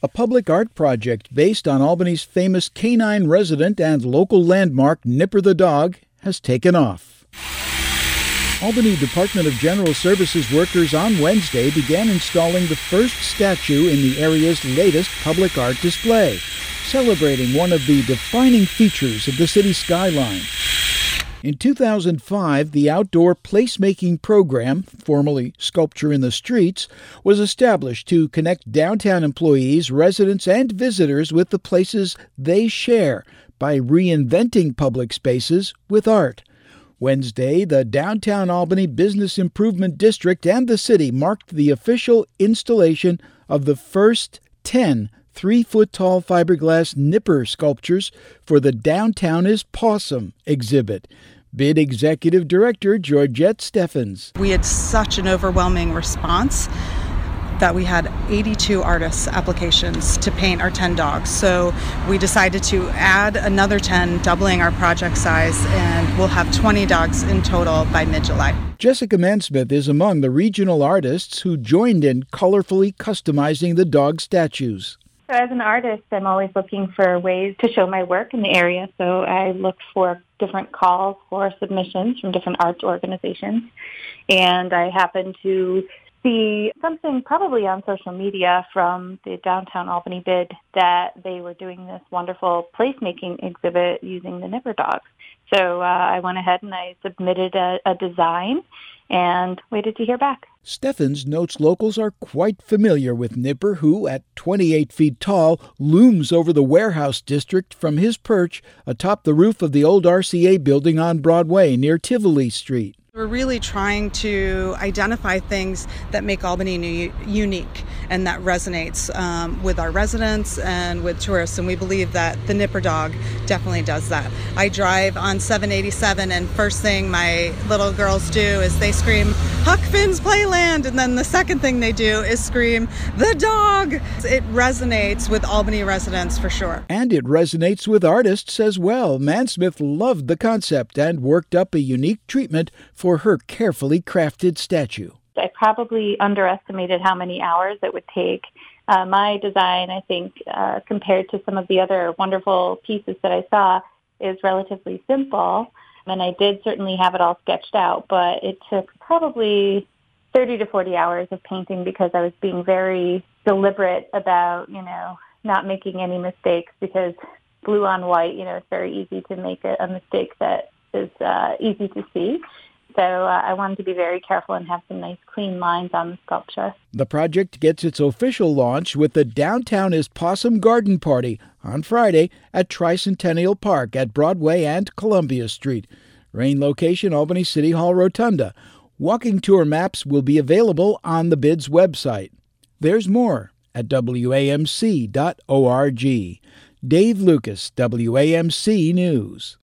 A public art project based on Albany's famous canine resident and local landmark Nipper the dog has taken off. Albany Department of General Services workers on Wednesday began installing the first statue in the area's latest public art display, celebrating one of the defining features of the city skyline. In 2005, the outdoor placemaking program, formerly Sculpture in the Streets, was established to connect downtown employees, residents, and visitors with the places they share by reinventing public spaces with art. Wednesday, the Downtown Albany Business Improvement District and the city marked the official installation of the first 10 3-foot-tall fiberglass Nipper sculptures for the Downtown is Pawsome exhibit. BID Executive Director Georgette Steffens. We had such an overwhelming response that we had 82 artists' applications to paint our 10 dogs. So we decided to add another 10, doubling our project size, and we'll have 20 dogs in total by mid-July. Jessica Mansmith is among the regional artists who joined in colorfully customizing the dog statues. So as an artist, I'm always looking for ways to show my work in the area. So I look for different calls for submissions from different arts organizations. And I happened to see something probably on social media from the Downtown Albany BID that they were doing this wonderful placemaking exhibit using the Nipper dogs. So I went ahead and I submitted a design and waited to hear back. Steffens notes locals are quite familiar with Nipper, who, at 28 feet tall, looms over the warehouse district from his perch atop the roof of the old RCA building on Broadway near Tivoli Street. We're really trying to identify things that make Albany unique and that resonates with our residents and with tourists, and we believe that the Nipper dog definitely does that. I drive on 787, and first thing my little girls do is they scream, "Huck Finn's Playland," and then the second thing they do is scream, "The dog!" It resonates with Albany residents for sure. And it resonates with artists as well. Mansmith loved the concept and worked up a unique treatment for her carefully crafted statue. I probably underestimated how many hours it would take. My design, I think, compared to some of the other wonderful pieces that I saw, is relatively simple. And I did certainly have it all sketched out, but it took probably 30 to 40 hours of painting because I was being very deliberate about, not making any mistakes, because blue on white, it's very easy to make a mistake that is easy to see. So I wanted to be very careful and have some nice clean lines on the sculpture. The project gets its official launch with the Downtown is Pawsome Garden Party on Friday at Tricentennial Park at Broadway and Columbia Street. Rain location, Albany City Hall Rotunda. Walking tour maps will be available on the BID's website. There's more at WAMC.org. Dave Lucas, WAMC News.